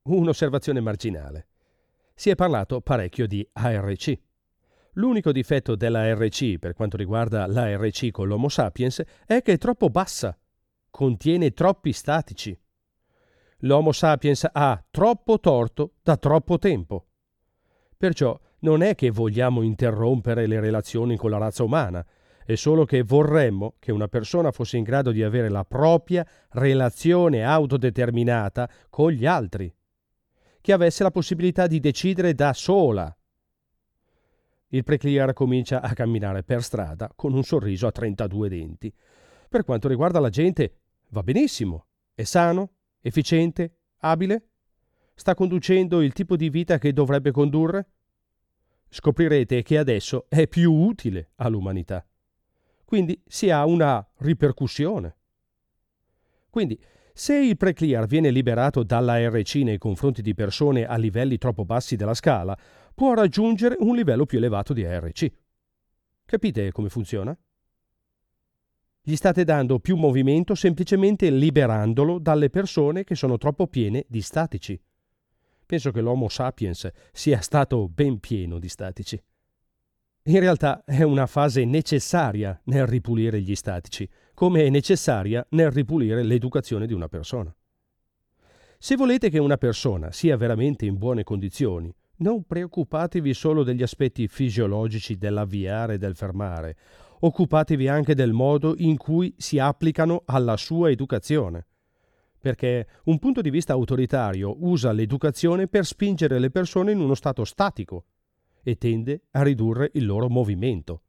un'osservazione marginale. Si è parlato parecchio di ARC. L'unico difetto della ARC per quanto riguarda l'ARC con l'Homo sapiens è che è troppo bassa, contiene troppi statici. L'Homo sapiens ha troppo torto da troppo tempo. Perciò non è che vogliamo interrompere le relazioni con la razza umana, è solo che vorremmo che una persona fosse in grado di avere la propria relazione autodeterminata con gli altri, che avesse la possibilità di decidere da sola. Il preclear comincia a camminare per strada con un sorriso a 32 denti. Per quanto riguarda la gente, va benissimo, è sano, efficiente, abile? Sta conducendo il tipo di vita che dovrebbe condurre? Scoprirete che adesso è più utile all'umanità. Quindi si ha una ripercussione. Quindi, se il preclear viene liberato dall'ARC nei confronti di persone a livelli troppo bassi della scala, può raggiungere un livello più elevato di ARC. Capite come funziona? Gli state dando più movimento semplicemente liberandolo dalle persone che sono troppo piene di statici. Penso che l'Homo sapiens sia stato ben pieno di statici. In realtà è una fase necessaria nel ripulire gli statici, come è necessaria nel ripulire l'educazione di una persona. Se volete che una persona sia veramente in buone condizioni, non preoccupatevi solo degli aspetti fisiologici dell'avviare e del fermare, occupatevi anche del modo in cui si applicano alla sua educazione. Perché un punto di vista autoritario usa l'educazione per spingere le persone in uno stato statico e tende a ridurre il loro movimento.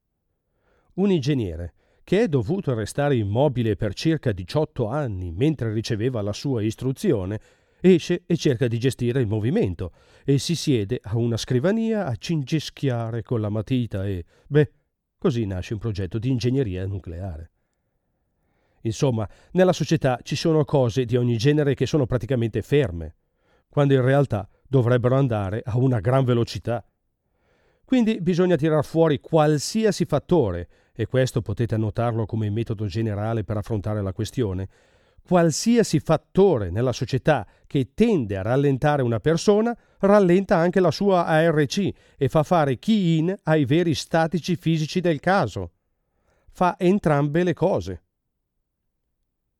Un ingegnere che è dovuto restare immobile per circa 18 anni mentre riceveva la sua istruzione, esce e cerca di gestire il movimento e si siede a una scrivania a cingischiare con la matita e, così nasce un progetto di ingegneria nucleare. Insomma, nella società ci sono cose di ogni genere che sono praticamente ferme, quando in realtà dovrebbero andare a una gran velocità. Quindi bisogna tirar fuori qualsiasi fattore, e questo potete annotarlo come metodo generale per affrontare la questione, qualsiasi fattore nella società che tende a rallentare una persona, rallenta anche la sua ARC e fa fare key in ai veri statici fisici del caso. Fa entrambe le cose.